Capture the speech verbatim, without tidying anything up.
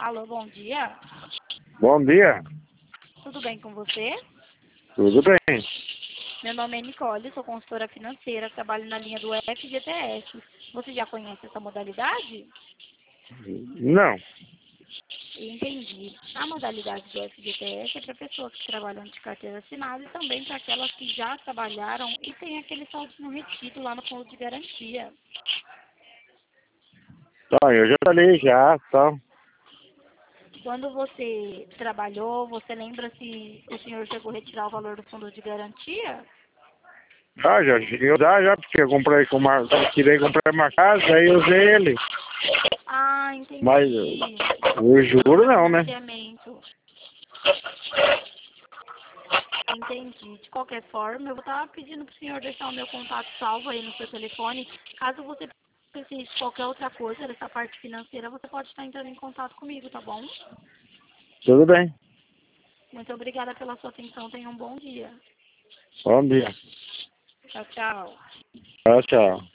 Alô, bom dia. Bom dia. Tudo bem com você? Tudo bem. Meu nome é Nicole, sou consultora financeira, trabalho na linha do F G T S. Você já conhece essa modalidade? Não. Entendi. A modalidade do F G T S é para pessoas que trabalham de carteira assinada e também para aquelas que já trabalharam e têm aquele saldo retido lá no fundo de garantia. Então, eu já falei já, tá? Quando você trabalhou, você lembra se o senhor chegou a retirar o valor do fundo de garantia? Ah, já cheguei a usar já, porque eu comprei com uma, tirei e comprei uma casa, aí eu usei ele. Ah, entendi. Mas o juro não, né? Financiamento. Entendi. De qualquer forma, eu vou estar pedindo para o senhor deixar o meu contato salvo aí no seu telefone. Caso você precise de qualquer outra coisa dessa parte financeira, você pode estar entrando em contato comigo, tá bom? Tudo bem. Muito obrigada pela sua atenção. Tenha um bom dia. Bom dia. Tchau, tchau. Tchau, tchau.